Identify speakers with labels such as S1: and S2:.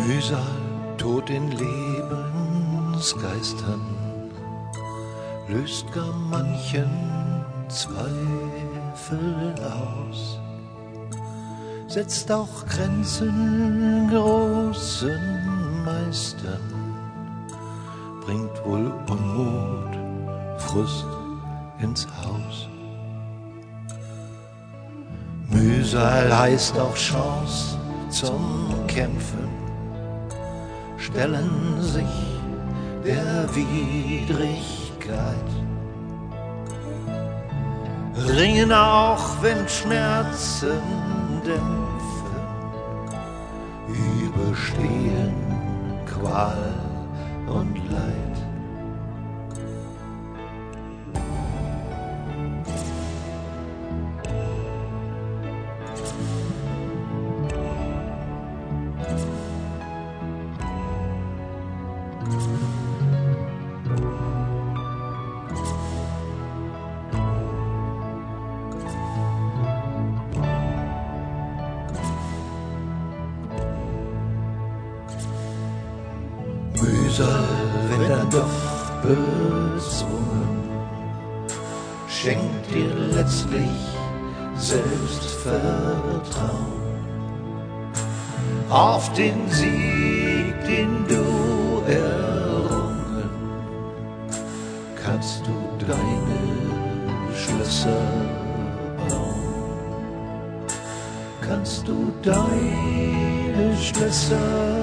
S1: Mühsal, Tod in Lebensgeistern, löst gar manchen Zweifel aus, setzt auch Grenzen großen Meistern, bringt wohl Unmut, Frust ins Haus. Mühsal heißt auch Chance zum Kämpfen, stellen sich der Widrigkeit, ringen auch, wenn Schmerzen dämpfen, überstehen Qual und Leid. Mühsal, wenn dann doch bezwungen, schenkt dir letztlich Selbstvertrauen auf den Sieg, den du errungen, kannst du deine Schlösser bauen, kannst du deine Schlösser